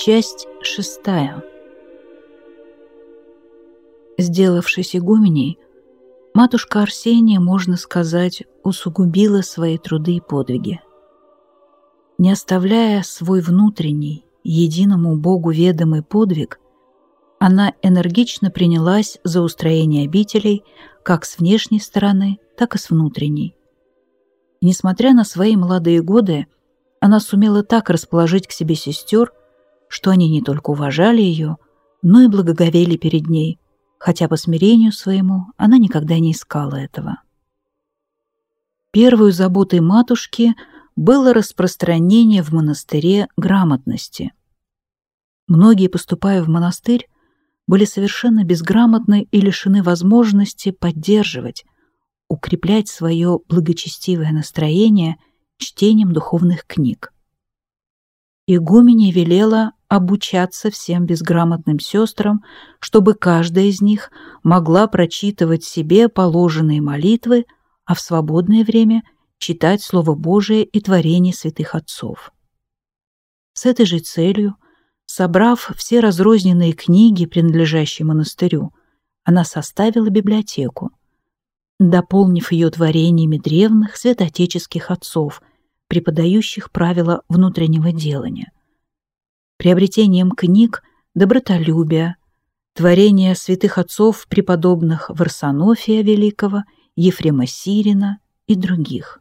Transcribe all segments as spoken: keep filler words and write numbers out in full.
Часть шестая. Сделавшись игуменей, матушка Арсения, можно сказать, усугубила свои труды и подвиги. Не оставляя свой внутренний, единому Богу ведомый подвиг, она энергично принялась за устроение обителей как с внешней стороны, так и с внутренней. И, несмотря на свои молодые годы, она сумела так расположить к себе сестер, что они не только уважали ее, но и благоговели перед ней, хотя по смирению своему она никогда не искала этого. Первой заботой матушки было распространение в монастыре грамотности. Многие, поступая в монастырь, были совершенно безграмотны и лишены возможности поддерживать, укреплять свое благочестивое настроение чтением духовных книг. Игуменья велела обучаться всем безграмотным сестрам, чтобы каждая из них могла прочитывать себе положенные молитвы, а в свободное время читать Слово Божие и творения святых отцов. С этой же целью, собрав все разрозненные книги, принадлежащие монастырю, она составила библиотеку, дополнив ее творениями древних святоотеческих отцов, преподающих правила внутреннего делания, приобретением книг добротолюбия, творения святых отцов, преподобных Варсонофия Великого, Ефрема Сирина и других.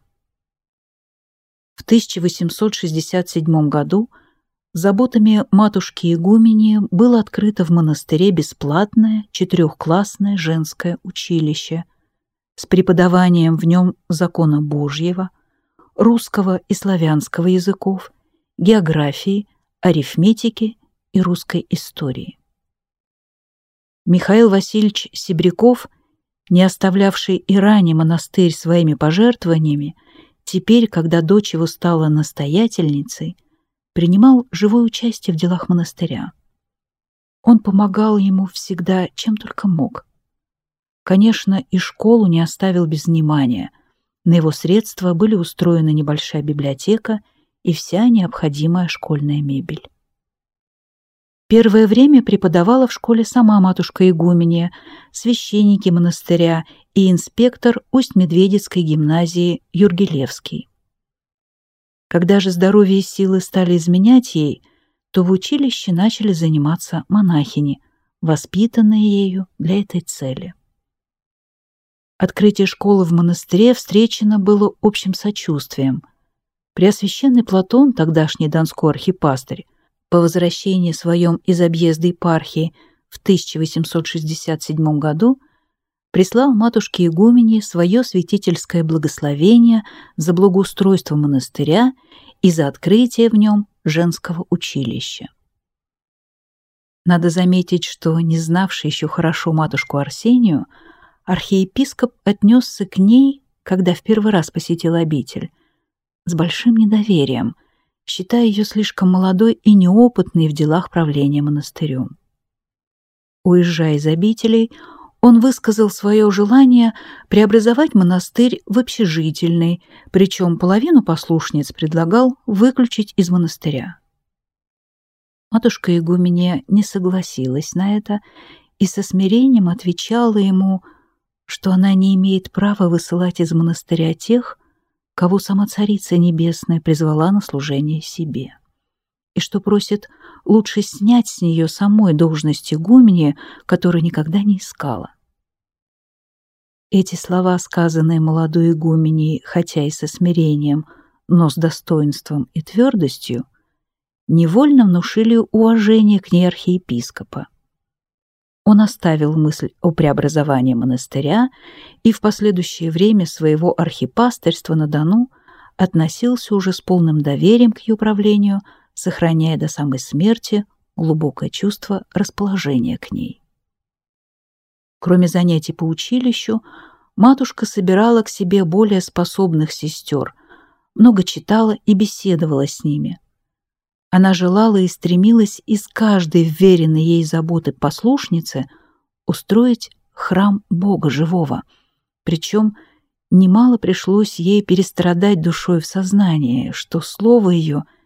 В тысяча восемьсот шестьдесят седьмом году заботами матушки игуменьи было открыто в монастыре бесплатное четырехклассное женское училище с преподаванием в нем закона Божьего, русского и славянского языков, географии, арифметики и русской истории. Михаил Васильевич Себряков, не оставлявший и ранее монастырь своими пожертвованиями, теперь, когда дочь его стала настоятельницей, принимал живое участие в делах монастыря. Он помогал ему всегда, чем только мог. Конечно, и школу не оставил без внимания. На его средства были устроена небольшая библиотека и вся необходимая школьная мебель. Первое время преподавала в школе сама матушка игуменья, священники монастыря и инспектор Усть-Медведецкой гимназии Юргелевский. Когда же здоровье и силы стали изменять ей, то в училище начали заниматься монахини, воспитанные ею для этой цели. Открытие школы в монастыре встречено было общим сочувствием. Преосвященный Платон, тогдашний донской архипастырь, по возвращении своем из объезда епархии в тысяча восемьсот шестьдесят седьмом году прислал матушке игуменье свое святительское благословение за благоустройство монастыря и за открытие в нем женского училища. Надо заметить, что, не знавший еще хорошо матушку Арсению, архиепископ отнесся к ней, когда в первый раз посетил обитель, с большим недоверием, считая ее слишком молодой и неопытной в делах правления монастырем. Уезжая из обителей, он высказал свое желание преобразовать монастырь в общежительный, причем половину послушниц предлагал выключить из монастыря. Матушка игуменья не согласилась на это и со смирением отвечала ему, что она не имеет права высылать из монастыря тех, кого сама Царица Небесная призвала на служение себе, и что просит лучше снять с нее самой должность игуменьи, которую никогда не искала. Эти слова, сказанные молодой игуменьей, хотя и со смирением, но с достоинством и твердостью, невольно внушили уважение к ней архиепископа. Он оставил мысль о преобразовании монастыря и в последующее время своего архипастырства на Дону относился уже с полным доверием к ее правлению, сохраняя до самой смерти глубокое чувство расположения к ней. Кроме занятий по училищу, матушка собирала к себе более способных сестер, много читала и беседовала с ними. Она желала и стремилась из каждой вверенной ей заботы послушницы устроить храм Бога живого, причем немало пришлось ей перестрадать душой в сознании, что слово ее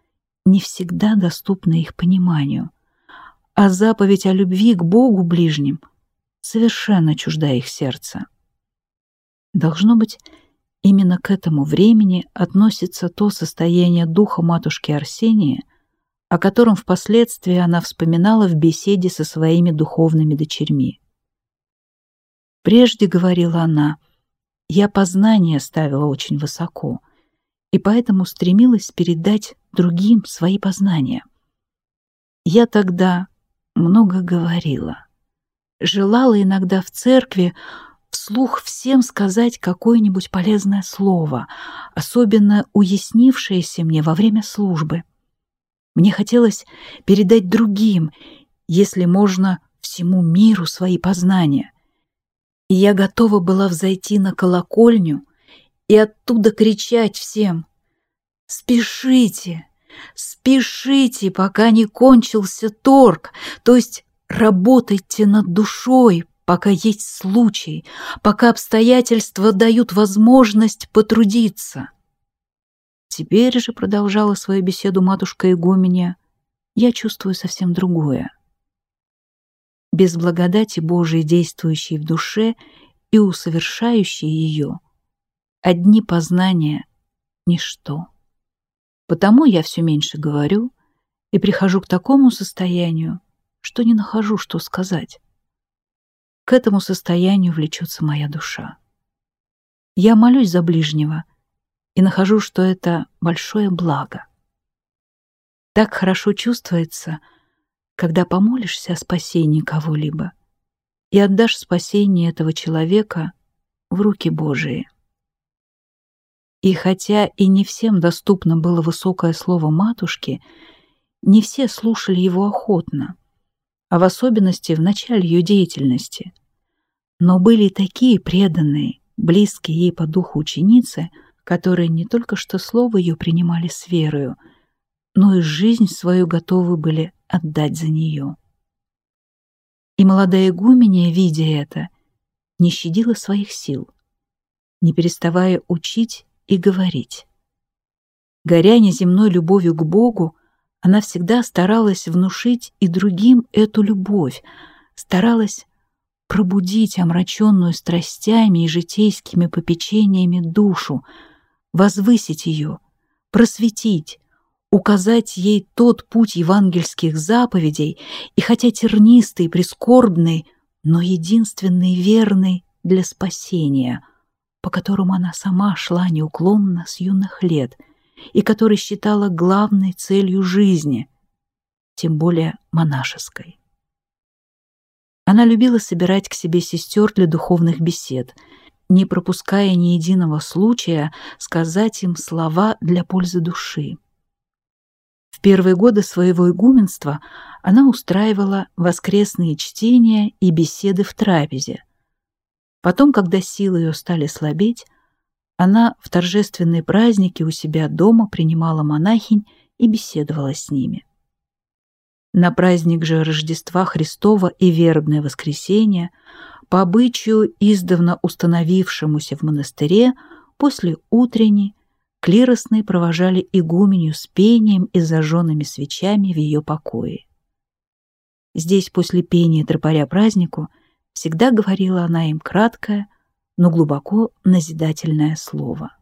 не всегда доступна их пониманию, а заповедь о любви к Богу ближним совершенно чужда их сердца. Должно быть, именно к этому времени относится то состояние духа матушки Арсении, о котором впоследствии она вспоминала в беседе со своими духовными дочерьми. Прежде, говорила она, я познание ставила очень высоко, и поэтому стремилась передать другим свои познания. Я тогда много говорила, желала иногда в церкви вслух всем сказать какое-нибудь полезное слово, особенно уяснившееся мне во время службы. Мне хотелось передать другим, если можно, всему миру свои познания. И я готова была взойти на колокольню и оттуда кричать всем: «Спешите, спешите, пока не кончился торг, то есть работайте над душой, пока есть случай, пока обстоятельства дают возможность потрудиться». Теперь же, продолжала свою беседу матушка игуменья, я чувствую совсем другое. Без благодати Божией, действующей в душе и усовершающей ее, одни познания — ничто. Потому я все меньше говорю и прихожу к такому состоянию, что не нахожу, что сказать. К этому состоянию влечется моя душа. Я молюсь за ближнего и нахожу, что это большое благо. Так хорошо чувствуется, когда помолишься о спасении кого-либо и отдашь спасение этого человека в руки Божии. И хотя и не всем доступно было высокое слово матушки, не все слушали его охотно, а в особенности в начале ее деятельности. Но были такие преданные, близкие ей по духу ученицы, которые не только что слово ее принимали с верою, но и жизнь свою готовы были отдать за нее. И молодая игуменья, видя это, не щадила своих сил, не переставая учить и говорить. Горя неземной любовью к Богу, она всегда старалась внушить и другим эту любовь, старалась пробудить омраченную страстями и житейскими попечениями душу, возвысить ее, просветить, указать ей тот путь евангельских заповедей, и хотя тернистый, прискорбный, но единственный верный для спасения, по которому она сама шла неуклонно с юных лет и который считала главной целью жизни, тем более монашеской. Она любила собирать к себе сестер для духовных бесед, не пропуская ни единого случая сказать им слова для пользы души. В первые годы своего игуменства она устраивала воскресные чтения и беседы в трапезе. Потом, когда силы ее стали слабеть, она в торжественные праздники у себя дома принимала монахинь и беседовала с ними. На праздник же Рождества Христова и вербное воскресенье, по обычаю, издавна установившемуся в монастыре, после утренней, клиросные провожали игуменью с пением и зажженными свечами в ее покое. Здесь после пения тропаря празднику всегда говорила она им краткое, но глубоко назидательное слово.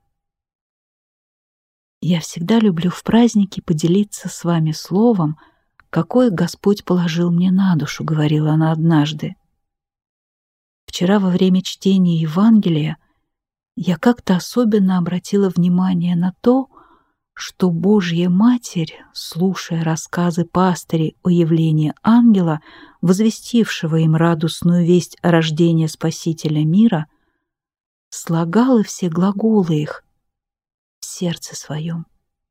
«Я всегда люблю в праздники поделиться с вами словом, какое Господь положил мне на душу», — говорила она однажды. «Вчера во время чтения Евангелия я как-то особенно обратила внимание на то, что Божья Матерь, слушая рассказы пастырей о явлении ангела, возвестившего им радостную весть о рождении Спасителя мира, слагала все глаголы их в сердце своем.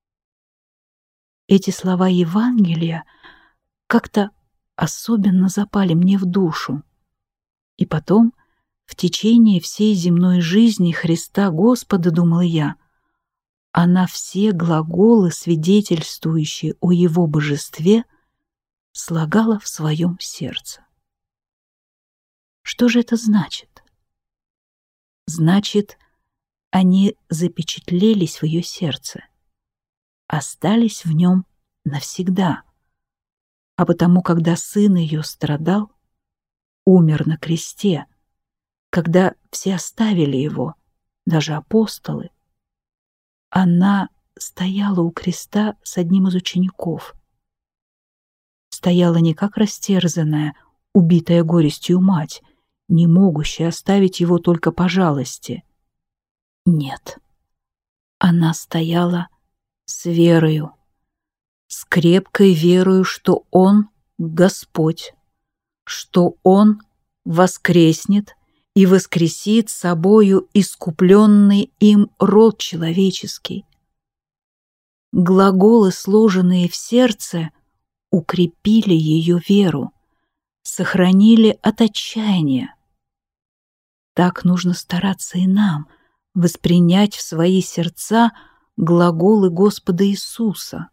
Эти слова Евангелия как-то особенно запали мне в душу. И потом, в течение всей земной жизни Христа Господа, думала я, она все глаголы, свидетельствующие о Его божестве, слагала в своем сердце. Что же это значит? Значит, они запечатлелись в ее сердце, остались в нем навсегда. А потому, когда сын ее страдал, умер на кресте, когда все оставили его, даже апостолы, она стояла у креста с одним из учеников. Стояла не как растерзанная, убитая горестью мать, не могущая оставить его только по жалости. Нет, она стояла с верою, с крепкой верою, что Он — Господь, что Он воскреснет и воскресит собою искупленный им род человеческий. Глаголы, сложенные в сердце, укрепили ее веру, сохранили от отчаяния. Так нужно стараться и нам воспринять в свои сердца глаголы Господа Иисуса.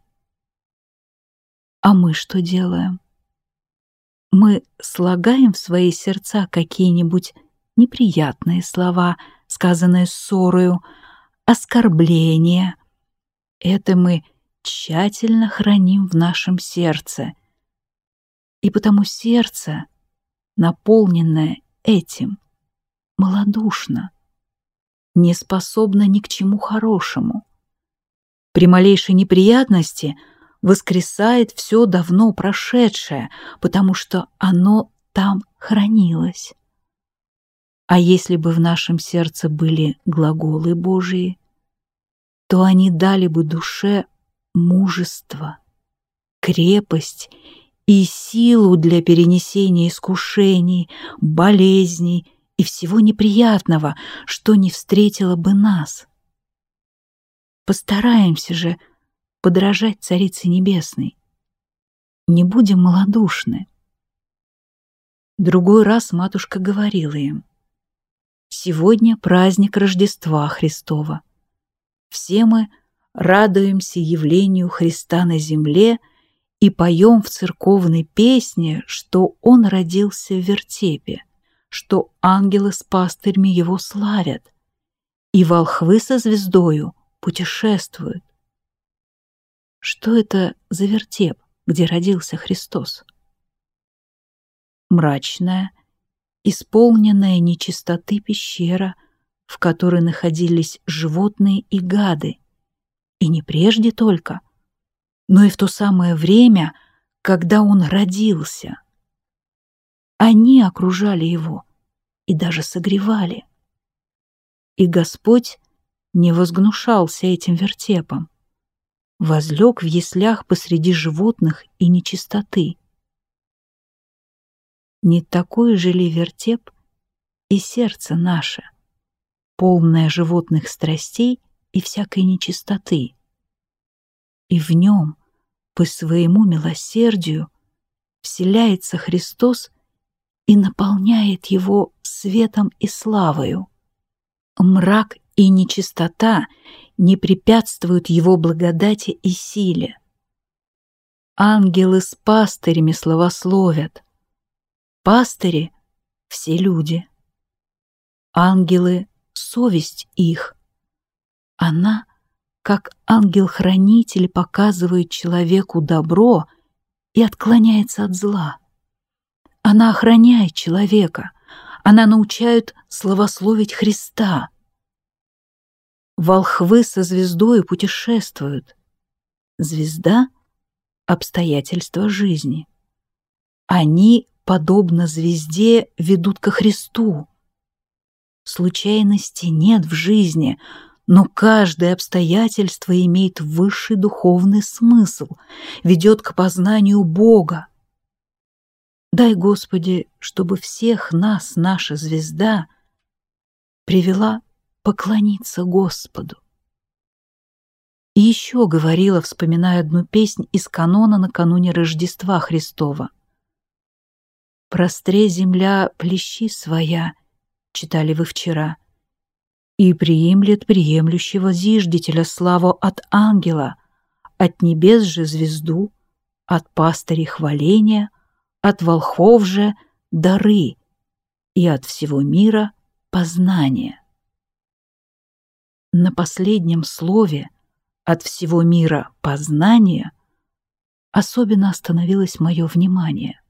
А мы что делаем? Мы слагаем в свои сердца какие-нибудь неприятные слова, сказанные ссорою, оскорбления. Это мы тщательно храним в нашем сердце. И потому сердце, наполненное этим, малодушно, не способно ни к чему хорошему. При малейшей неприятности воскресает все давно прошедшее, потому что оно там хранилось. А если бы в нашем сердце были глаголы Божии, то они дали бы душе мужество, крепость и силу для перенесения искушений, болезней и всего неприятного, что не встретило бы нас. Постараемся же подражать Царице Небесной. Не будем малодушны. Другой раз матушка говорила им: «Сегодня праздник Рождества Христова. Все мы радуемся явлению Христа на земле и поем в церковной песне, что Он родился в вертепе, что ангелы с пастырьми Его славят, и волхвы со звездою путешествуют». Что это за вертеп, где родился Христос? Мрачная, исполненная нечистоты пещера, в которой находились животные и гады, и не прежде только, но и в то самое время, когда Он родился. Они окружали Его и даже согревали. И Господь не возгнушался этим вертепом, возлег в яслях посреди животных и нечистоты. Не такой же ли вертеп и сердце наше, полное животных страстей и всякой нечистоты? И в нем, по своему милосердию, вселяется Христос и наполняет его светом и славою. Мрак и нечистота не препятствуют его благодати и силе. Ангелы с пастырями славословят. Пастыри — все люди. Ангелы — совесть их. Она, как ангел-хранитель, показывает человеку добро и отклоняется от зла. Она охраняет человека, она научает славословить Христа. Волхвы со звездой путешествуют. Звезда — обстоятельства жизни. Они, подобно звезде, ведут ко Христу. Случайности нет в жизни, но каждое обстоятельство имеет высший духовный смысл, ведет к познанию Бога. Дай, Господи, чтобы всех нас наша звезда привела поклониться Господу. И еще говорила, вспоминая одну песнь из канона накануне Рождества Христова. «Простре земля плещи своя», читали вы вчера, «и приемлет приемлющего зиждителя славу от ангела, от небес же звезду, от пастырей хваления, от волхвов же дары и от всего мира познание». На последнем слове «от всего мира познание» особенно остановилось мое внимание.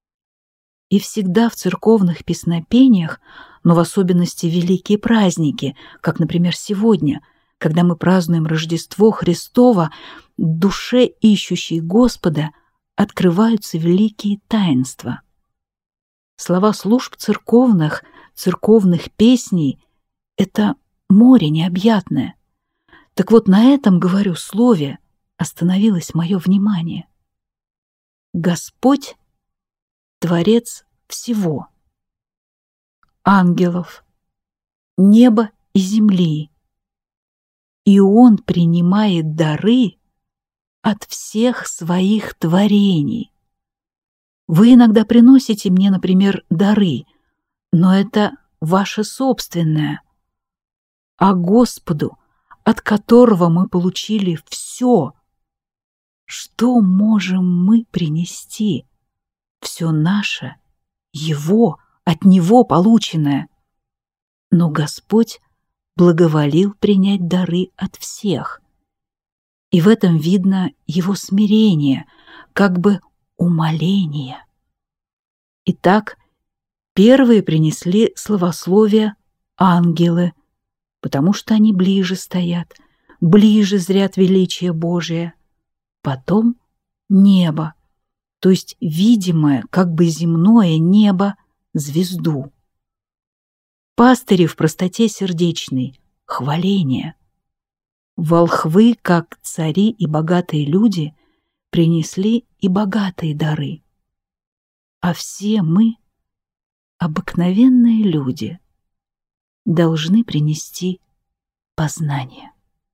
И всегда в церковных песнопениях, но в особенности великие праздники, как, например, сегодня, когда мы празднуем Рождество Христово, душе ищущей Господа открываются великие таинства. Слова служб церковных, церковных песней — это море необъятное. Так вот, на этом, говорю, слове остановилось мое внимание. Господь — Творец всего. Ангелов, неба и земли. И Он принимает дары от всех своих творений. Вы иногда приносите мне, например, дары, но это ваше собственное. А Господу, от которого мы получили все, что можем мы принести? Все наше, Его, от Него полученное. Но Господь благоволил принять дары от всех. И в этом видно Его смирение, как бы умоление. Итак, первые принесли словословие ангелы, потому что они ближе стоят, ближе зрят величие Божие. Потом небо, то есть видимое, как бы земное небо, звезду. Пастыри в простоте сердечной — хваление. Волхвы, как цари и богатые люди, принесли и богатые дары. А все мы, обыкновенные люди, должны принести познание.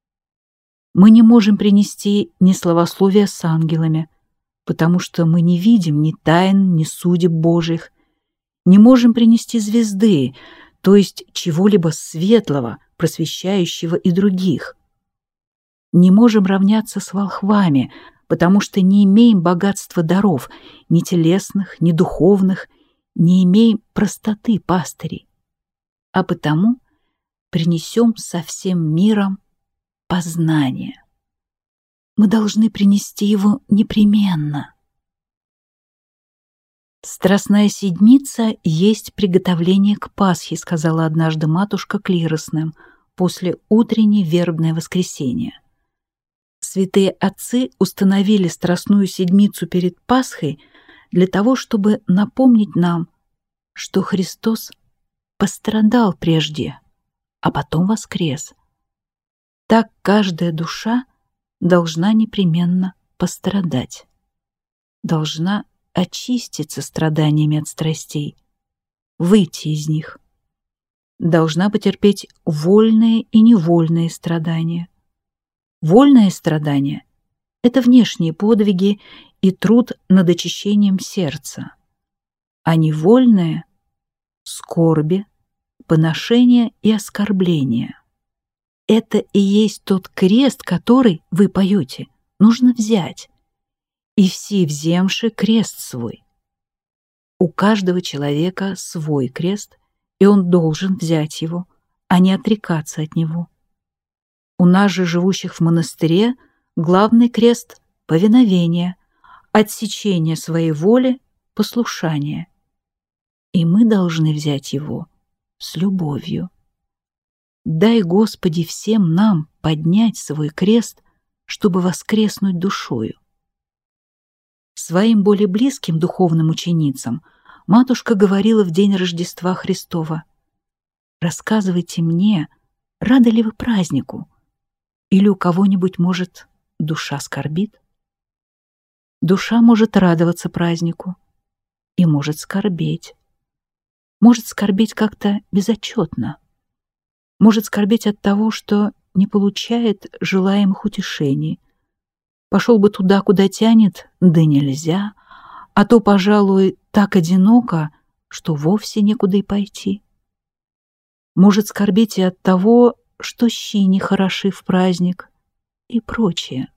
Мы не можем принести ни словословия с ангелами, потому что мы не видим ни тайн, ни судеб Божьих, не можем принести звезды, то есть чего-либо светлого, просвещающего и других. Не можем равняться с волхвами, потому что не имеем богатства даров, ни телесных, ни духовных, не имеем простоты пастырей, а потому принесем со всем миром познание. Мы должны принести его непременно. «Страстная седмица есть приготовление к Пасхе», сказала однажды матушка клиросным после утренней вербное воскресенье. Святые отцы установили Страстную седмицу перед Пасхой для того, чтобы напомнить нам, что Христос пострадал прежде, а потом воскрес. Так каждая душа должна непременно пострадать, должна очиститься страданиями от страстей, выйти из них, должна потерпеть вольные и невольные страдания. Вольные страдания — это внешние подвиги и труд над очищением сердца, а невольные — скорби, поношения и оскорбления. Это и есть тот крест, который, вы поете, нужно взять. И все вземши крест свой. У каждого человека свой крест, и он должен взять его, а не отрекаться от него. У нас же, живущих в монастыре, главный крест — повиновение, отсечение своей воли, послушание. И мы должны взять его с любовью. Дай, Господи, всем нам поднять свой крест, чтобы воскреснуть душою. Своим более близким духовным ученицам матушка говорила в день Рождества Христова: «Рассказывайте мне, рады ли вы празднику? Или у кого-нибудь, может, душа скорбит?» Душа может радоваться празднику и может скорбеть. Может скорбеть как-то безотчетно. Может скорбеть от того, что не получает желаемых утешений. Пошел бы туда, куда тянет, да нельзя, а то, пожалуй, так одиноко, что вовсе некуда и пойти. Может скорбеть и от того, что щи не хороши в праздник и прочее.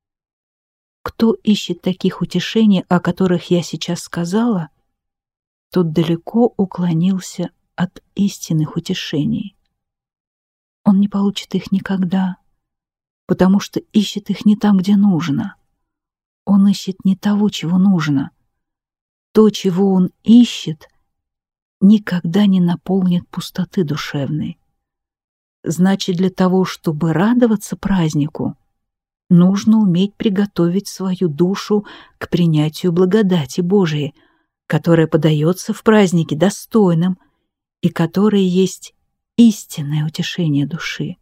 Кто ищет таких утешений, о которых я сейчас сказала, тот далеко уклонился от истинных утешений. Он не получит их никогда, потому что ищет их не там, где нужно. он ищет не того, чего нужно. То, чего он ищет, никогда не наполнит пустоты душевной. Значит, для того, чтобы радоваться празднику, нужно уметь приготовить свою душу к принятию благодати Божией, которая подается в празднике достойным и которая есть истинное утешение души.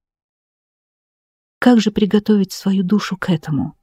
Как же приготовить свою душу к этому?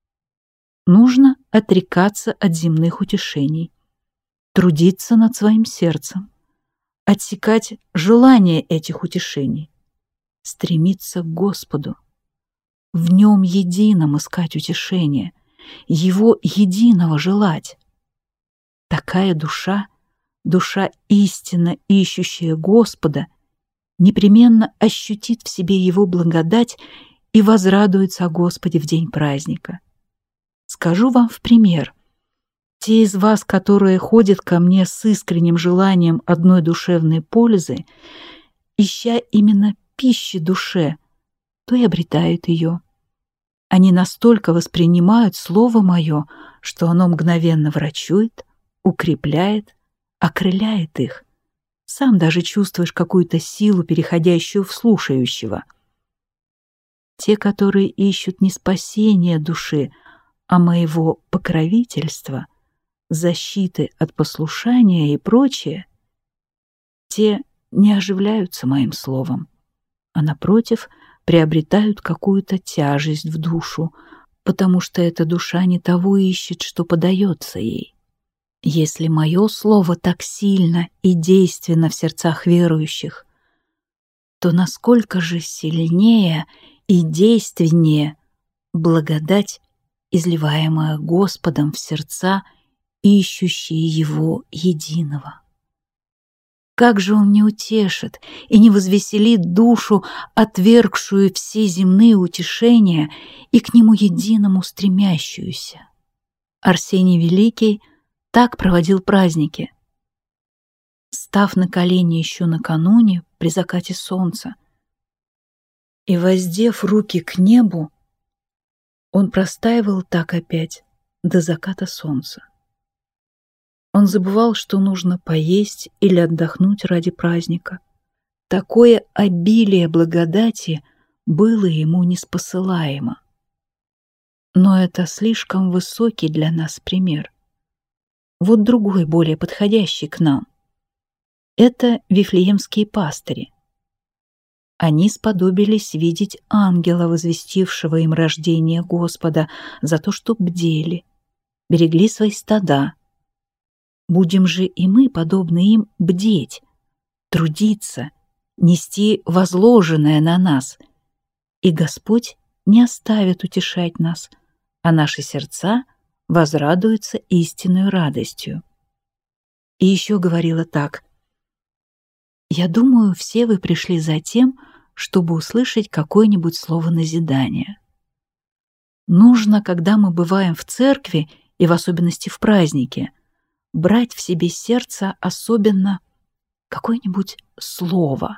Нужно отрекаться от земных утешений, трудиться над своим сердцем, отсекать желание этих утешений, стремиться к Господу, в Нем едином искать утешение, Его единого желать. Такая душа, душа истинно ищущая Господа, непременно ощутит в себе Его благодать и возрадуется о Господе в день праздника. Скажу вам в пример. Те из вас, которые ходят ко мне с искренним желанием одной душевной пользы, ища именно пищи душе, то и обретают ее. Они настолько воспринимают Слово Мое, что оно мгновенно врачует, укрепляет, окрыляет их. Сам даже чувствуешь какую-то силу, переходящую в слушающего. Те, которые ищут не спасения души, а моего покровительства, защиты от послушания и прочее, те не оживляются моим словом, а, напротив, приобретают какую-то тяжесть в душу, потому что эта душа не того ищет, что подается ей. Если мое слово так сильно и действенно в сердцах верующих, то насколько же сильнее и действеннее благодать, изливаемая Господом в сердца, ищущие Его единого. Как же Он не утешит и не возвеселит душу, отвергшую все земные утешения и к Нему единому стремящуюся? Арсений Великий так проводил праздники. Став на колени еще накануне, при закате солнца, и воздев руки к небу, он простаивал так опять до заката солнца. Он забывал, что нужно поесть или отдохнуть ради праздника. Такое обилие благодати было ему неспосылаемо. Но это слишком высокий для нас пример. Вот другой, более подходящий к нам. Это вифлеемские пастыри. Они сподобились видеть ангела, возвестившего им рождение Господа, за то, что бдели, берегли свои стада. Будем же и мы, подобно им, бдеть, трудиться, нести возложенное на нас, и Господь не оставит утешать нас, а наши сердца возрадуются истинной радостью. И еще говорила так: «Я думаю, все вы пришли за тем, чтобы услышать какое-нибудь слово назидания. Нужно, когда мы бываем в церкви, и в особенности в празднике, брать в себе сердце особенно какое-нибудь слово.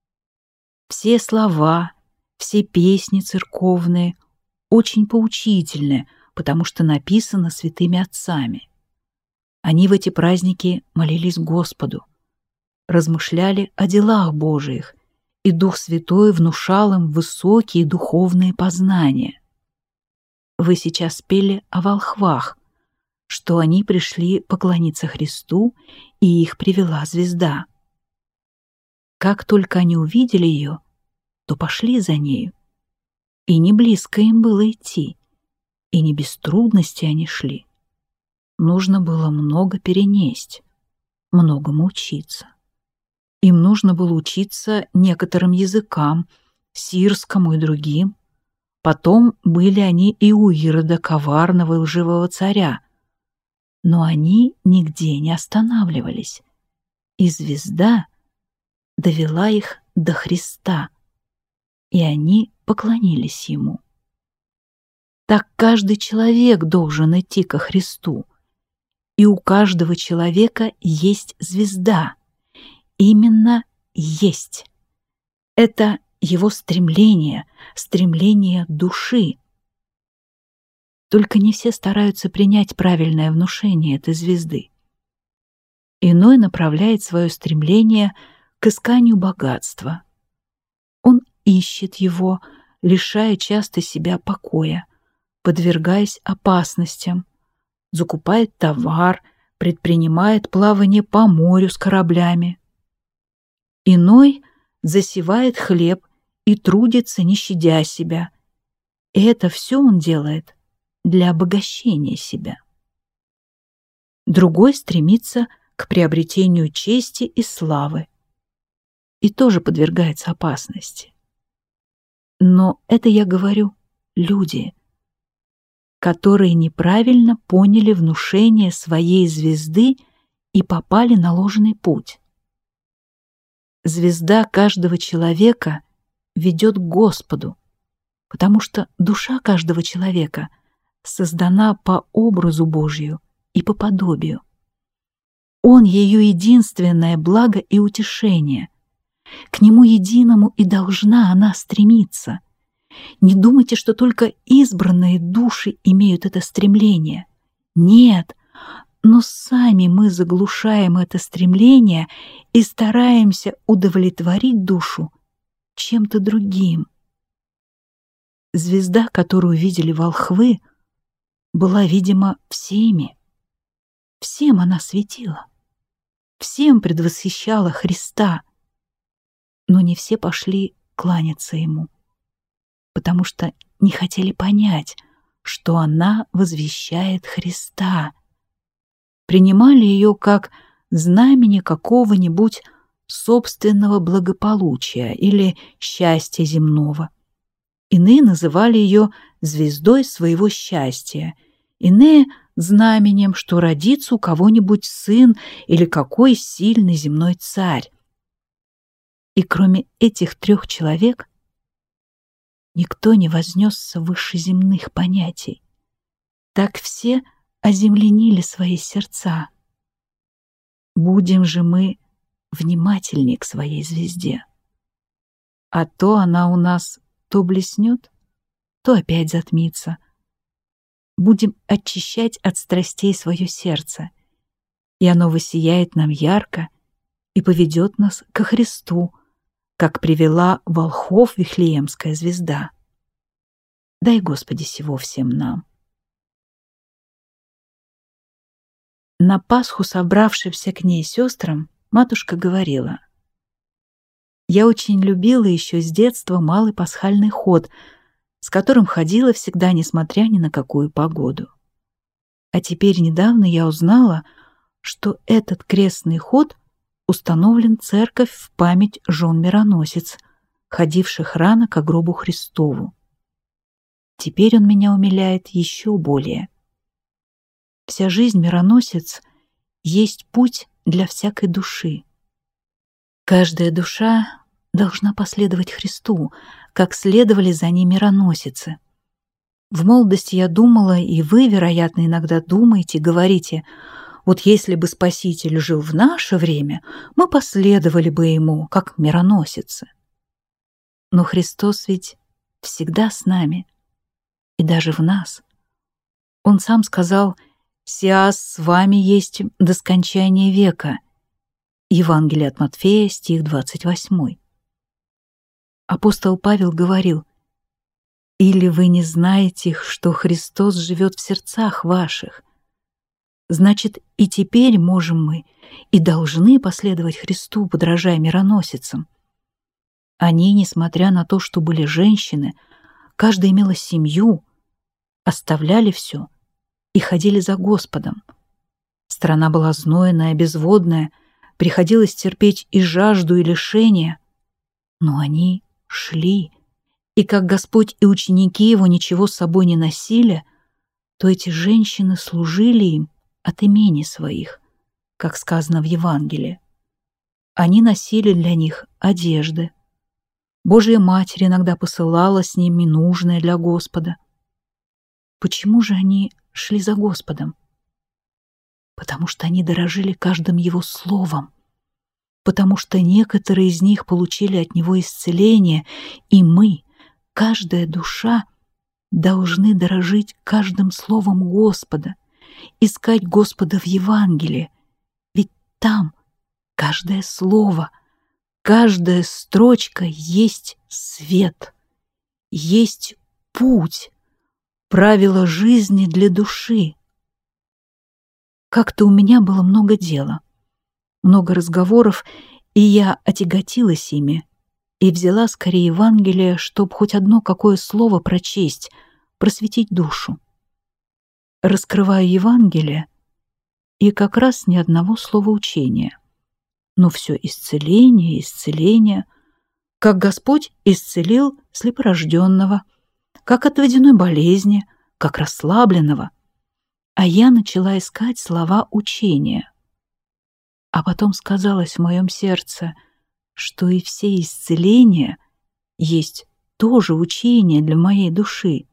Все слова, все песни церковные очень поучительны, потому что написано святыми отцами. Они в эти праздники молились Господу, размышляли о делах Божиих, и Дух Святой внушал им высокие духовные познания. Вы сейчас пели о волхвах, что они пришли поклониться Христу, и их привела звезда. Как только они увидели ее, то пошли за нею. И не близко им было идти, и не без трудностей они шли. Нужно было много перенесть, многому учиться. Им нужно было учиться некоторым языкам, сирскому и другим. Потом были они и у Ирода, коварного и лживого царя. Но они нигде не останавливались, и звезда довела их до Христа, и они поклонились Ему. Так каждый человек должен идти ко Христу, и у каждого человека есть звезда. Именно есть. Это его стремление, стремление души. Только не все стараются принять правильное внушение этой звезды. Иной направляет свое стремление к исканию богатства. Он ищет его, лишая часто себя покоя, подвергаясь опасностям, закупает товар, предпринимает плавание по морю с кораблями. Иной засевает хлеб и трудится, не щадя себя. И это все он делает для обогащения себя. Другой стремится к приобретению чести и славы и тоже подвергается опасности. Но это я говорю люди, которые неправильно поняли внушение своей звезды и попали на ложный путь. Звезда каждого человека ведет к Господу, потому что душа каждого человека создана по образу Божию и по подобию. Он ее единственное благо и утешение. К нему единому и должна она стремиться. Не думайте, что только избранные души имеют это стремление. Нет, но сами мы заглушаем это стремление и стараемся удовлетворить душу чем-то другим. Звезда, которую видели волхвы, была, видимо, всеми. Всем она светила. Всем предвосхищала Христа. Но не все пошли кланяться ему, потому что не хотели понять, что она возвещает Христа. Принимали ее как знамение какого-нибудь собственного благополучия или счастья земного. Иные называли ее звездой своего счастья, иные — знаменем, что родится у кого-нибудь сын или какой сильный земной царь. И кроме этих трех человек никто не вознесся выше земных понятий. Так все оземленили свои сердца. Будем же мы внимательнее к своей звезде. А то она у нас то блеснет, то опять затмится. Будем очищать от страстей свое сердце, и оно воссияет нам ярко и поведет нас ко Христу, как привела волхвов Вифлеемская звезда. Дай, Господи, сего всем нам. На Пасху, собравшимся к ней сестрам, матушка говорила: «Я очень любила еще с детства малый пасхальный ход, с которым ходила всегда, несмотря ни на какую погоду. А теперь недавно я узнала, что этот крестный ход установлен церковь в память жен-мироносец, ходивших рано ко гробу Христову. Теперь он меня умиляет еще более. Вся жизнь мироносец есть путь для всякой души. Каждая душа должна последовать Христу, как следовали за ним мироносицы. В молодости я думала, и вы, вероятно, иногда думаете, говорите: вот если бы Спаситель жил в наше время, мы последовали бы ему, как мироносицы. Но Христос ведь всегда с нами, и даже в нас. Он сам сказал: «Сиас с вами есть до скончания века». Евангелие от Матфея, стих двадцать восьмой. Апостол Павел говорил: «Или вы не знаете, что Христос живет в сердцах ваших? Значит, и теперь можем мы и должны последовать Христу, подражая мироносицам». Они, несмотря на то, что были женщины, каждая имела семью, оставляли все и ходили за Господом. Страна была знойная, безводная, приходилось терпеть и жажду, и лишения, но они шли, и как Господь и ученики его ничего с собой не носили, то эти женщины служили им от имени своих, как сказано в Евангелии. Они носили для них одежды. Божья Матерь иногда посылала с ними нужное для Господа. Почему же они шли за Господом? Потому что они дорожили каждым Его словом, потому что некоторые из них получили от Него исцеление, и мы, каждая душа, должны дорожить каждым словом Господа, искать Господа в Евангелии, ведь там каждое слово, каждая строчка есть свет, есть путь, правило жизни для души. Как-то у меня было много дела, много разговоров, и я отяготилась ими и взяла скорее Евангелие, чтобы хоть одно какое слово прочесть, просветить душу. Раскрываю Евангелие, и как раз ни одного слова учения, но все исцеление, исцеление, как Господь исцелил слепорожденного, как от водяной болезни, как расслабленного. А я начала искать слова учения. А потом сказалось в моем сердце, что и все исцеления есть тоже учение для моей души.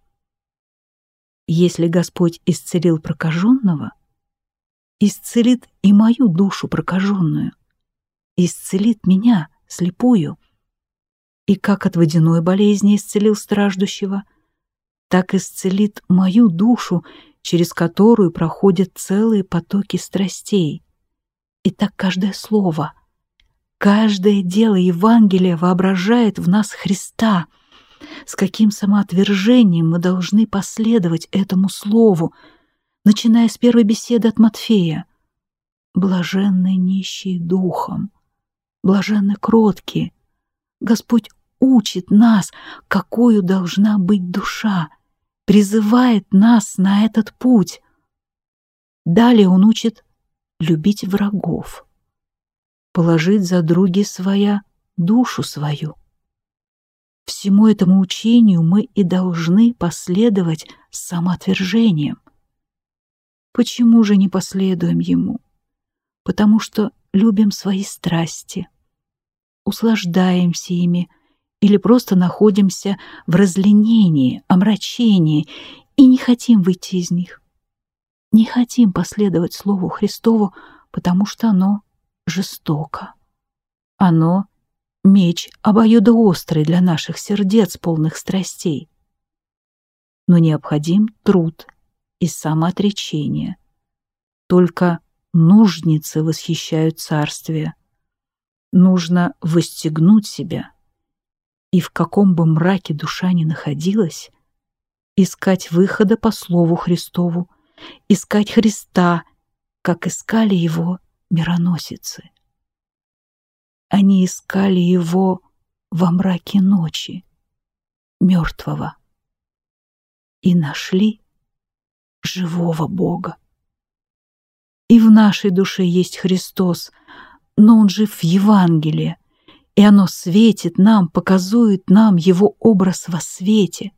Если Господь исцелил прокаженного, исцелит и мою душу прокаженную, исцелит меня, слепую. И как от водяной болезни исцелил страждущего, так исцелит мою душу, через которую проходят целые потоки страстей. И так каждое слово, каждое дело Евангелия воображает в нас Христа, с каким самоотвержением мы должны последовать этому слову, начиная с первой беседы от Матфея. «Блаженны нищие духом, блаженны кроткие». Господь учит нас, какою должна быть душа, призывает нас на этот путь. Далее Он учит любить врагов, положить за други своя душу свою. Всему этому учению мы и должны последовать с самоотвержением. Почему же не последуем ему? Потому что любим свои страсти, услаждаемся ими или просто находимся в разленении, омрачении и не хотим выйти из них. Не хотим последовать Слову Христову, потому что оно жестоко. Оно — меч обоюдоострый для наших сердец, полных страстей. Но необходим труд и самоотречение. Только нужницы восхищают царствие. Нужно восстегнуть себя, и в каком бы мраке душа ни находилась, искать выхода по Слову Христову, искать Христа, как искали Его мироносицы. Они искали Его во мраке ночи, мертвого, и нашли живого Бога. И в нашей душе есть Христос, но Он жив в Евангелии, и оно светит нам, показует нам Его образ во свете.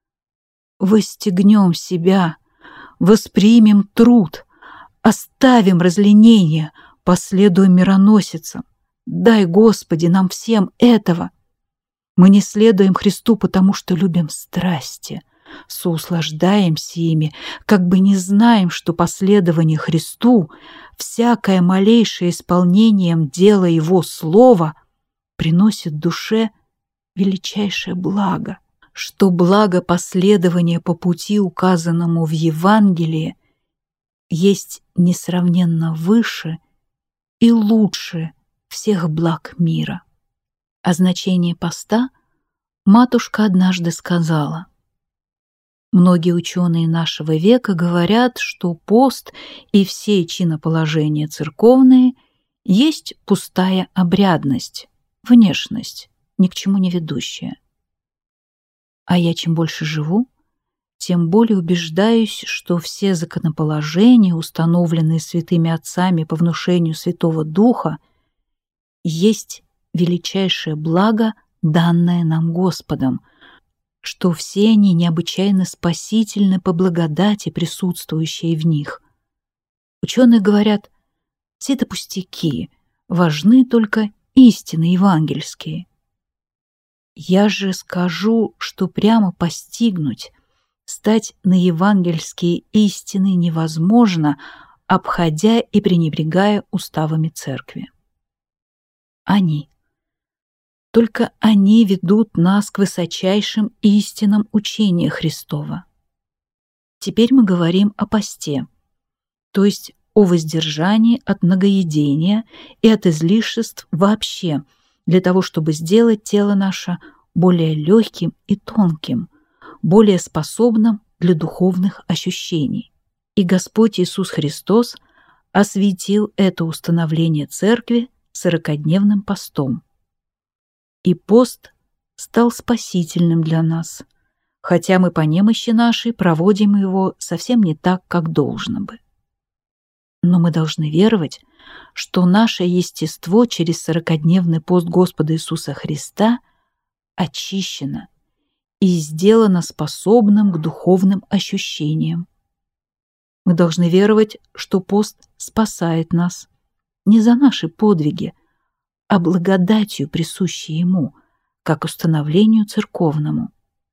Восстегнем себя, воспримем труд, оставим разленение, последуем мироносицам. Дай, Господи, нам всем этого. Мы не следуем Христу, потому что любим страсти, соуслаждаемся ими, как бы не знаем, что последование Христу, всякое малейшее исполнением дела Его Слова приносит душе величайшее благо, что благо последования по пути, указанному в Евангелии, есть несравненно выше и лучше всех благ мира. О значении поста матушка однажды сказала: многие ученые нашего века говорят, что пост и все чиноположения церковные есть пустая обрядность, внешность, ни к чему не ведущая. А я чем больше живу, тем более убеждаюсь, что все законоположения, установленные святыми отцами по внушению Святого Духа, есть величайшее благо, данное нам Господом, что все они необычайно спасительны по благодати, присутствующей в них. Ученые говорят, все это пустяки, важны только истины евангельские. Я же скажу, что прямо постигнуть, стать на евангельские истины невозможно, обходя и пренебрегая уставами церкви. Они Только они ведут нас к высочайшим истинам учения Христова. Теперь мы говорим о посте, то есть о воздержании от многоедения и от излишеств вообще, для того, чтобы сделать тело наше более легким и тонким, более способным для духовных ощущений. И Господь Иисус Христос осветил это установление Церкви сорокадневным постом. И пост стал спасительным для нас, хотя мы по немощи нашей проводим его совсем не так, как должно бы. Но мы должны веровать, что наше естество через сорокадневный пост Господа Иисуса Христа очищено и сделано способным к духовным ощущениям. Мы должны веровать, что пост спасает нас не за наши подвиги, а благодатью, присущей ему, как установлению церковному.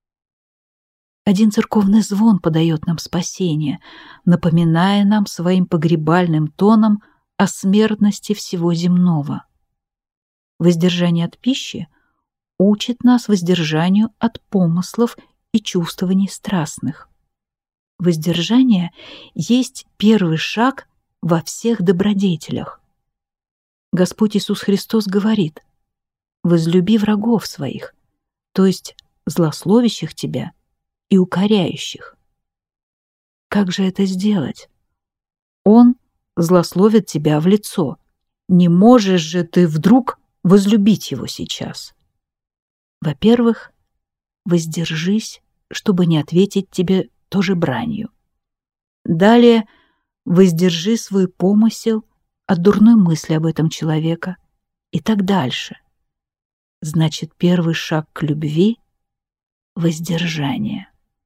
Один церковный звон подает нам спасение, напоминая нам своим погребальным тоном о смертности всего земного. Воздержание от пищи учит нас воздержанию от помыслов и чувствований страстных. Воздержание есть первый шаг во всех добродетелях. Господь Иисус Христос говорит: «Возлюби врагов своих», то есть злословящих тебя и укоряющих. Как же это сделать? Он злословит тебя в лицо. Не можешь же ты вдруг возлюбить его сейчас? Во-первых, воздержись, чтобы не ответить тебе тоже бранью. Далее, воздержи свой помысел от дурной мысли об этом человека и так дальше. Значит, первый шаг к любви — воздержание.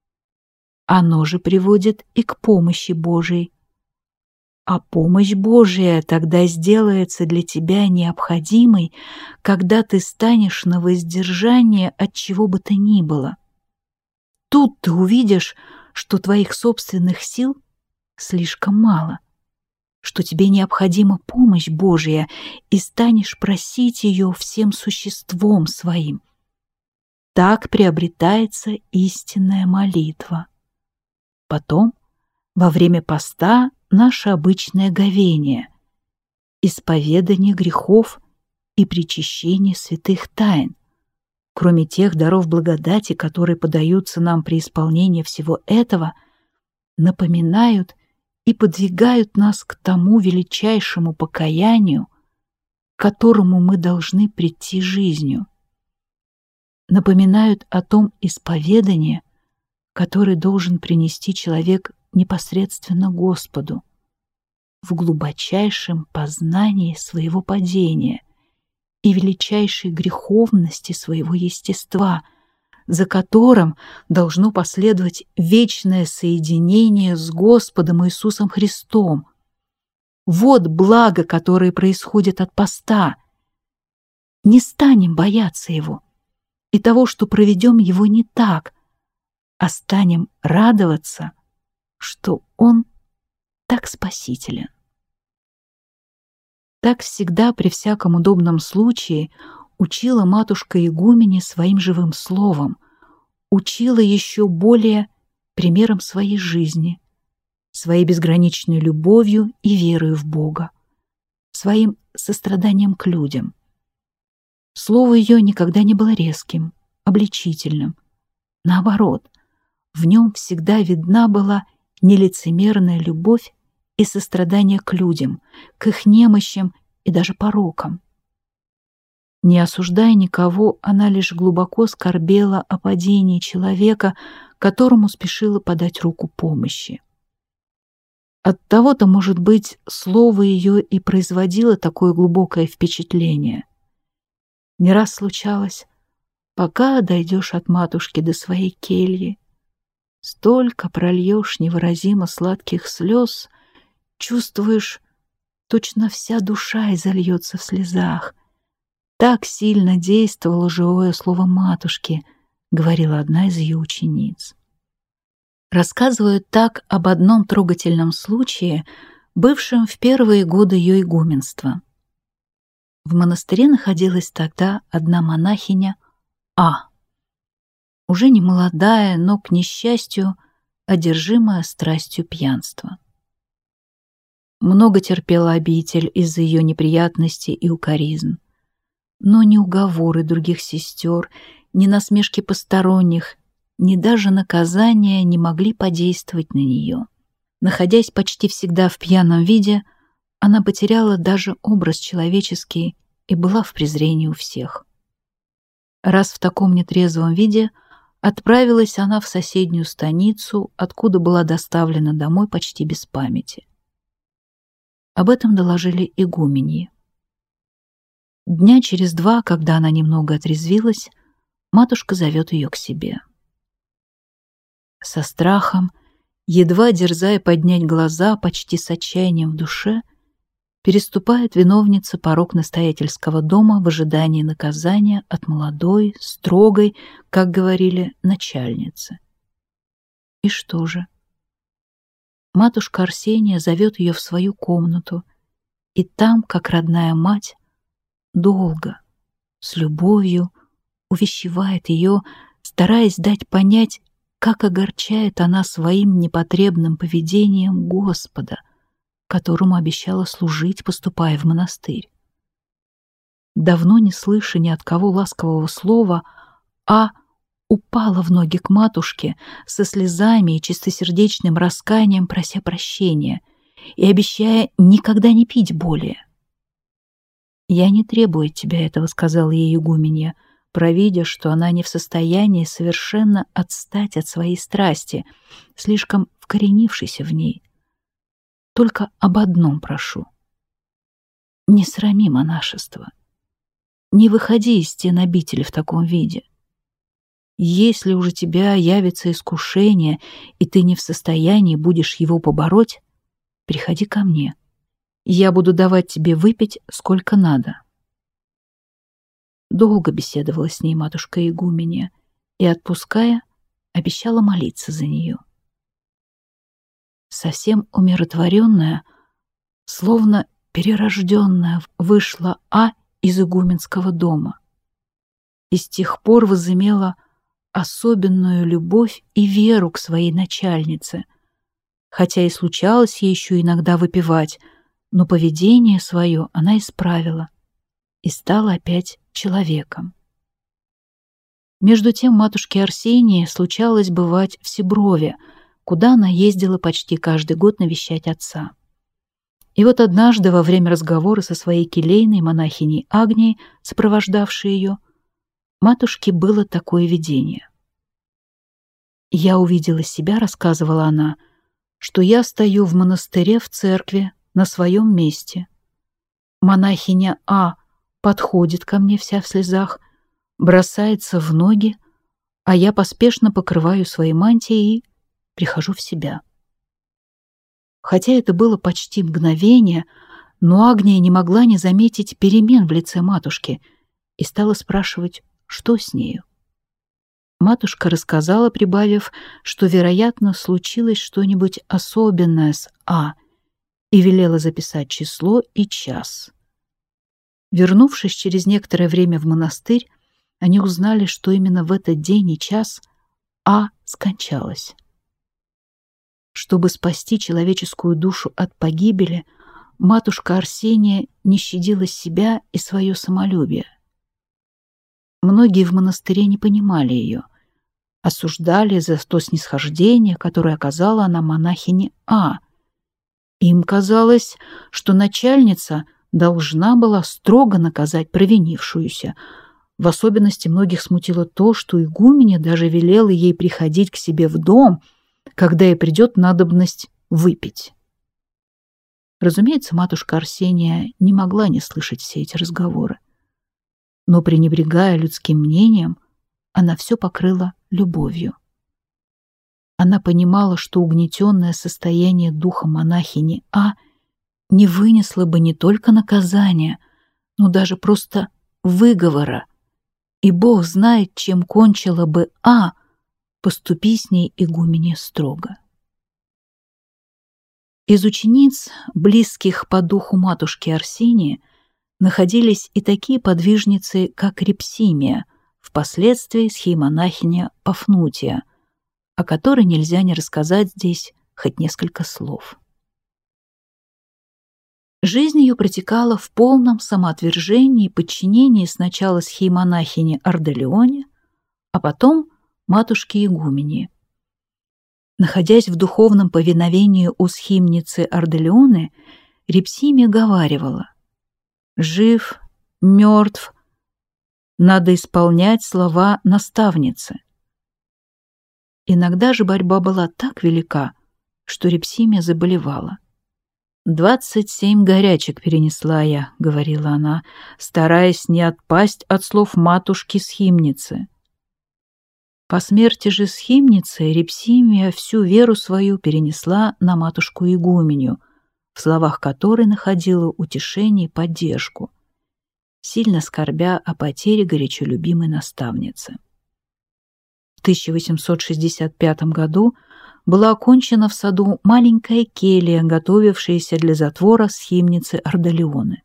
Оно же приводит и к помощи Божией. А помощь Божия тогда сделается для тебя необходимой, когда ты станешь на воздержание от чего бы то ни было. Тут ты увидишь, что твоих собственных сил слишком мало, что тебе необходима помощь Божия, и станешь просить ее всем существом своим. Так приобретается истинная молитва. Потом, во время поста, наше обычное говение, исповедание грехов и причащение святых тайн. Кроме тех даров благодати, которые подаются нам при исполнении всего этого, напоминают и подвигают нас к тому величайшему покаянию, к которому мы должны прийти жизнью. Напоминают о том исповедании, которое должен принести человек непосредственно Господу в глубочайшем познании своего падения и величайшей греховности своего естества, за которым должно последовать вечное соединение с Господом Иисусом Христом. Вот благо, которое происходит от поста. Не станем бояться его и того, что проведем его не так, а станем радоваться, что он так спасителен. Так всегда при всяком удобном случае учила матушка игумене своим живым словом, учила еще более примером своей жизни, своей безграничной любовью и верою в Бога, своим состраданием к людям. Слово ее никогда не было резким, обличительным. Наоборот, в нем всегда видна была нелицемерная любовь и сострадание к людям, к их немощам и даже порокам. Не осуждая никого, она лишь глубоко скорбела о падении человека, которому спешила подать руку помощи. Оттого-то, может быть, слово ее и производило такое глубокое впечатление. Не раз случалось, пока дойдешь от матушки до своей кельи, столько прольешь невыразимо сладких слез, чувствуешь, точно вся душа изольется в слезах. Так сильно действовало живое слово матушки, говорила одна из ее учениц. Рассказывают так об одном трогательном случае, бывшем в первые годы ее игуменства. В монастыре находилась тогда одна монахиня А, уже не молодая, но, к несчастью, одержимая страстью пьянства. Много терпела обитель из-за ее неприятностей и укоризн, но ни уговоры других сестер, ни насмешки посторонних, ни даже наказания не могли подействовать на нее. Находясь почти всегда в пьяном виде, она потеряла даже образ человеческий и была в презрении у всех. Раз в таком нетрезвом виде отправилась она в соседнюю станицу, откуда была доставлена домой почти без памяти. Об этом доложили игуменьи. Дня через два, когда она немного отрезвилась, матушка зовет ее к себе. Со страхом, едва дерзая поднять глаза, почти с отчаянием в душе, переступает виновница порог настоятельского дома в ожидании наказания от молодой, строгой, как говорили, начальницы. И что же? Матушка Арсения зовет ее в свою комнату, и там, как родная мать, долго, с любовью увещевает ее, стараясь дать понять, как огорчает она своим непотребным поведением Господа, которому обещала служить, поступая в монастырь. Давно не слыша ни от кого ласкового слова, А упала в ноги к матушке со слезами и чистосердечным раскаянием, прося прощения и обещая никогда не пить более. «Я не требую от тебя этого», — сказала ей игуменья, провидя, что она не в состоянии совершенно отстать от своей страсти, слишком вкоренившейся в ней. «Только об одном прошу. Не срами монашество. Не выходи из стен обители в таком виде. Если уже тебя явится искушение, и ты не в состоянии будешь его побороть, приходи ко мне. Я буду давать тебе выпить сколько надо». Долго беседовала с ней матушка игуменья и, отпуская, обещала молиться за нее. Совсем умиротворенная, словно перерожденная, вышла А из игуменского дома и с тех пор возымела особенную любовь и веру к своей начальнице, хотя и случалось ей еще иногда выпивать, но поведение свое она исправила и стала опять человеком. Между тем матушке Арсении случалось бывать в Сиброве, куда она ездила почти каждый год навещать отца. И вот однажды во время разговора со своей келейной монахиней Агнией, сопровождавшей ее, матушке было такое видение. «Я увидела себя, — рассказывала она, — что я стою в монастыре в церкви на своем месте. Монахиня А подходит ко мне вся в слезах, бросается в ноги, а я поспешно покрываю своей мантией и прихожу в себя. Хотя это было почти мгновение, но Агния не могла не заметить перемен в лице матушки и стала спрашивать, что с нею. Матушка рассказала, прибавив, что, вероятно, случилось что-нибудь особенное с А, и велела записать число и час. Вернувшись через некоторое время в монастырь, они узнали, что именно в этот день и час А скончалась. Чтобы спасти человеческую душу от погибели, матушка Арсения не щадила себя и свое самолюбие. Многие в монастыре не понимали ее, осуждали за то снисхождение, которое оказала она монахине А. Им казалось, что начальница должна была строго наказать провинившуюся. В особенности многих смутило то, что игуменья даже велела ей приходить к себе в дом, когда ей придет надобность выпить. Разумеется, матушка Арсения не могла не слышать все эти разговоры. Но, пренебрегая людским мнением, она все покрыла любовью. Она понимала, что угнетенное состояние духа монахини А не вынесло бы не только наказания, но даже просто выговора, и Бог знает, чем кончила бы А, поступи с ней игуменья строго. Из учениц, близких по духу матушки Арсении, находились и такие подвижницы, как Репсимия, впоследствии схимонахиня Пафнутия, о которой нельзя не рассказать здесь хоть несколько слов. Жизнь ее протекала в полном самоотвержении и подчинении сначала схимонахине Арделеоне, а потом матушке Игумене. Находясь в духовном повиновении у схимницы Арделеоны, Репсимия говаривала: «Жив, мертв, надо исполнять слова наставницы». Иногда же борьба была так велика, что Репсимия заболевала. «Двадцать семь горячек перенесла я», — говорила она, стараясь не отпасть от слов матушки-схимницы. По смерти же схимницы Репсимия всю веру свою перенесла на матушку-игуменью, в словах которой находила утешение и поддержку, сильно скорбя о потере горячо любимой наставницы. В тысяча восемьсот шестьдесят пятом году была окончена в саду маленькая келья, готовившаяся для затвора схимницы Арделеоны.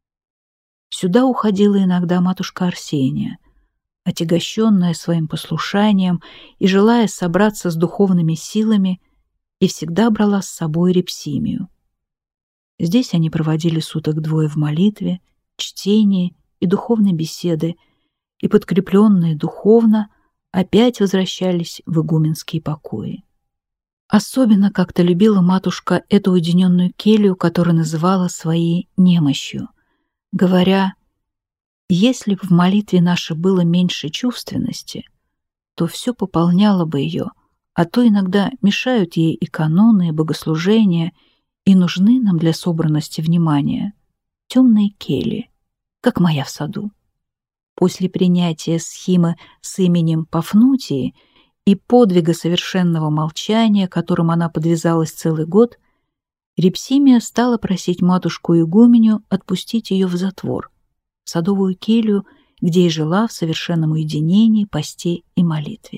Сюда уходила иногда матушка Арсения, отягощенная своим послушанием и желая собраться с духовными силами, и всегда брала с собой Репсимию. Здесь они проводили суток двое в молитве, чтении и духовной беседы, и, подкрепленные духовно, опять возвращались в игуменские покои. Особенно как-то любила матушка эту уединенную келью, которую называла своей немощью, говоря: «Если б в молитве нашей было меньше чувственности, то все пополняло бы ее, а то иногда мешают ей и каноны, и богослужения, и нужны нам для собранности внимания темные кельи, как моя в саду». После принятия схимы с именем Пафнутии и подвига совершенного молчания, которым она подвязалась целый год, Репсимия стала просить матушку-игуменю отпустить ее в затвор, в садовую келью, где и жила в совершенном уединении, посте и молитве.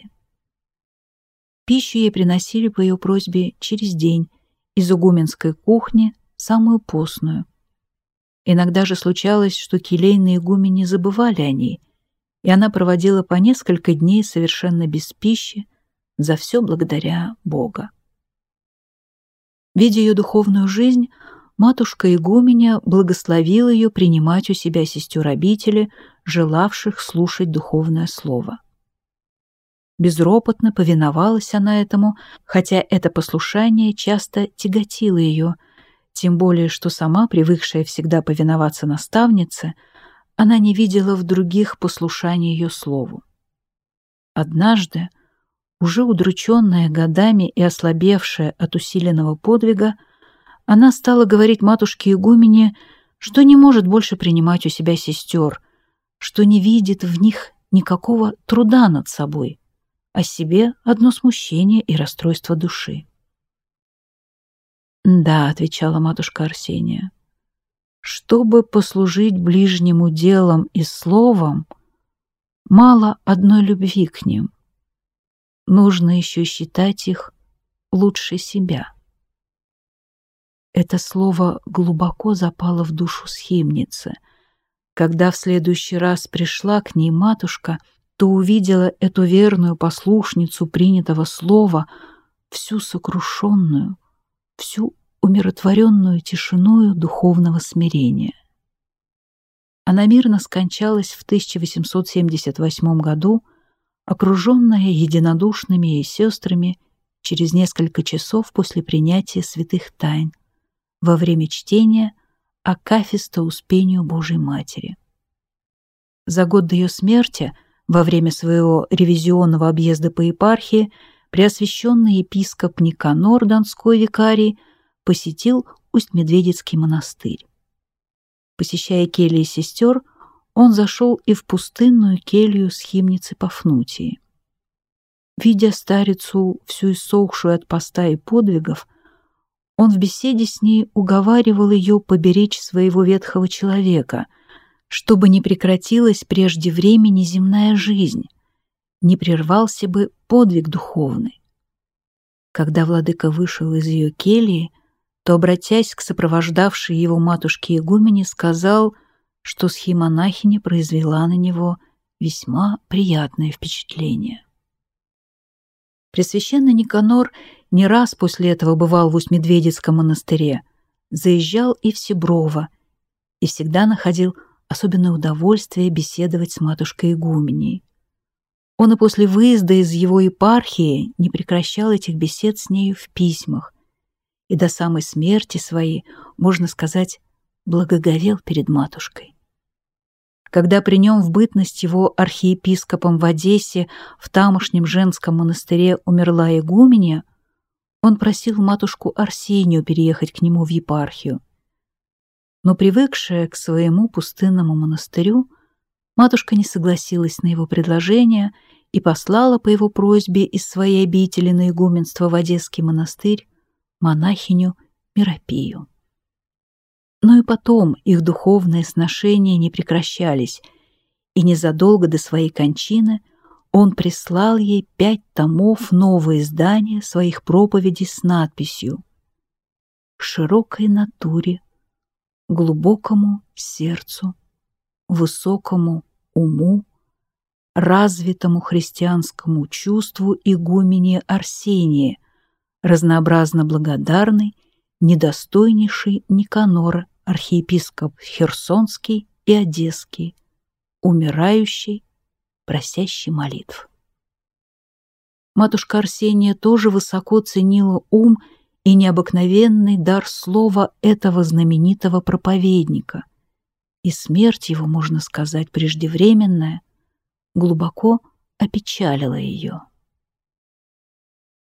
Пищу ей приносили по ее просьбе через день из игуменской кухни, самую постную. Иногда же случалось, что келейные игумени забывали о ней, и она проводила по несколько дней совершенно без пищи, за все благодаря Бога. Видя ее духовную жизнь, матушка игуменя благословила ее принимать у себя сестер обители, желавших слушать духовное слово. Безропотно повиновалась она этому, хотя это послушание часто тяготило ее, тем более что сама, привыкшая всегда повиноваться наставнице, она не видела в других послушания ее слову. Однажды, уже удрученная годами и ослабевшая от усиленного подвига, она стала говорить матушке-игумене, что не может больше принимать у себя сестер, что не видит в них никакого труда над собой, а себе одно смущение и расстройство души. «Да», — отвечала матушка Арсения, — «чтобы послужить ближнему делом и словом, мало одной любви к ним. Нужно еще считать их лучше себя». Это слово глубоко запало в душу схимницы. Когда в следующий раз пришла к ней матушка, то увидела эту верную послушницу принятого слова, всю сокрушенную, всю умиротворенную тишиною духовного смирения. Она мирно скончалась в тысяча восемьсот семьдесят восьмом году, окруженная единодушными ей сестрами через несколько часов после принятия святых тайн, во время чтения акафиста Успению Божией Матери. За год до ее смерти, во время своего ревизионного объезда по епархии, преосвященный епископ Никанор, донской викарий, посетил Усть-Медведицкий монастырь. Посещая кельи сестер, он зашел и в пустынную келью схимницы Пафнутии. Видя старицу, всю иссохшую от поста и подвигов, он в беседе с ней уговаривал ее поберечь своего ветхого человека, чтобы не прекратилась прежде времени земная жизнь, не прервался бы подвиг духовный. Когда владыка вышел из ее кельи, то, обратясь к сопровождавшей его матушке-игумене, сказал, что схимонахиня произвела на него весьма приятное впечатление. Пресвященный Никанор не раз после этого бывал в Усть-Медведицком монастыре, заезжал и в Сиброво, и всегда находил особенное удовольствие беседовать с матушкой-игуменей. Он и после выезда из его епархии не прекращал этих бесед с нею в письмах, и до самой смерти своей, можно сказать, благоговел перед матушкой. Когда при нем в бытность его архиепископом в Одессе в тамошнем женском монастыре умерла игуменья, он просил матушку Арсению переехать к нему в епархию. Но, привыкшая к своему пустынному монастырю, матушка не согласилась на его предложение и послала по его просьбе из своей обители на игуменство в Одесский монастырь монахиню Миропию. Но и потом их духовные сношения не прекращались, и незадолго до своей кончины он прислал ей пять томов нового издания своих проповедей с надписью «К широкой натуре, глубокому сердцу, высокому уму, развитому христианскому чувству игумене Арсении, разнообразно благодарный, недостойнейший Никанора, архиепископ Херсонский и Одесский, умирающий, просящий молитв». Матушка Арсения тоже высоко ценила ум и необыкновенный дар слова этого знаменитого проповедника, и смерть его, можно сказать, преждевременная, глубоко опечалила ее.